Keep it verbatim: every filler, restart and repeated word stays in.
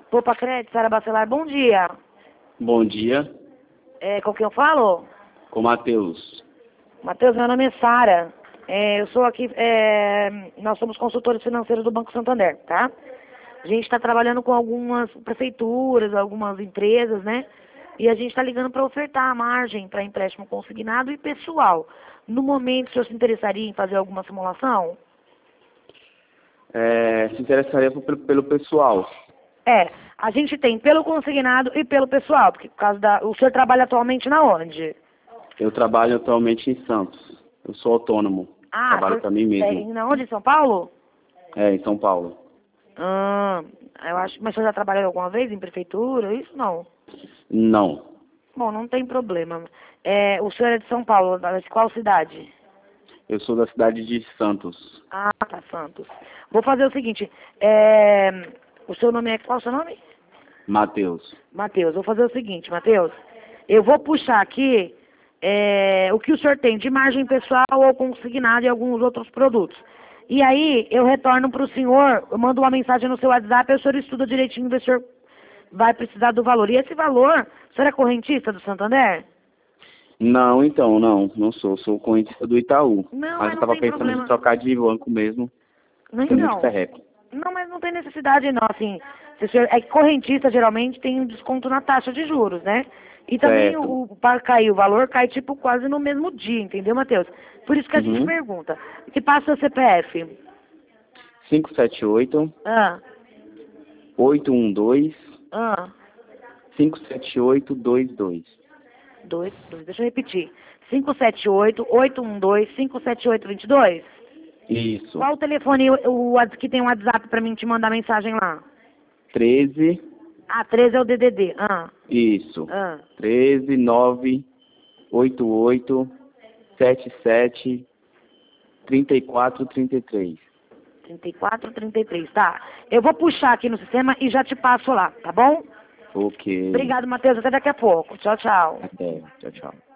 Poupa Crédito, Sara Bacelar, bom dia. Bom dia, É, com quem eu falo? com Matheus. Matheus, meu nome é Sara. É, eu sou aqui, é, nós somos consultores financeiros do Banco Santander, tá? A gente está trabalhando com algumas prefeituras, algumas empresas, né? E a gente está ligando para ofertar a margem para empréstimo consignado e pessoal. No momento, o senhor se interessaria em fazer alguma simulação? É, se interessaria pelo, pelo pessoal. É, a gente tem pelo consignado e pelo pessoal, porque por causa da... O senhor trabalha atualmente na onde? Eu trabalho atualmente em Santos. Eu sou autônomo. Ah, Trabalho senhor- para mim é, mesmo. na onde? Em São Paulo? É, em São Paulo. Ah, eu acho... Mas o senhor já trabalhou alguma vez em prefeitura? Isso não. Não. Bom, não tem problema. É, o senhor é de São Paulo, de qual cidade? Eu sou da cidade de Santos. Ah, tá, Santos. Vou fazer o seguinte, é... o seu nome é... Qual é o seu nome? Matheus. Matheus, vou fazer o seguinte, Matheus. Eu vou puxar aqui é, o que o senhor tem de margem pessoal ou consignado e alguns outros produtos. E aí, eu retorno para o senhor, eu mando uma mensagem no seu WhatsApp, e o senhor estuda direitinho, vê se o senhor vai precisar do valor. E esse valor, o senhor é correntista do Santander? Não, então, não. Não sou. Sou correntista do Itaú. Não, Mas mas eu não estava tem pensando problema. em trocar de banco mesmo. Não, Tem muito não. ferreco. Não, mas não tem necessidade não, assim, se o senhor, é que correntista geralmente tem um desconto na taxa de juros, né? E também Certo. o, para cair o valor, cai tipo quase no mesmo dia, entendeu, Matheus? Por isso que a gente Uhum. pergunta. Que passa o C P F? cinco sete oito, Ah, oito um dois, ah, cinco sete oito dois dois. dois, dois, deixa eu repetir. cinco sete oito, oito um dois, cinco sete oito dois dois? Isso. Qual o telefone o, o, que tem um WhatsApp pra mim te mandar mensagem lá? treze. Ah, treze é o D D D. Ah, Isso. ah. treze, nove, oito oito, sete sete, trinta e quatro, trinta e três. trinta e quatro, trinta e três, tá. Eu vou puxar aqui no sistema e já te passo lá, tá bom? Ok. Obrigado, Matheus. Até daqui a pouco. Tchau, tchau. Até. Tchau, tchau.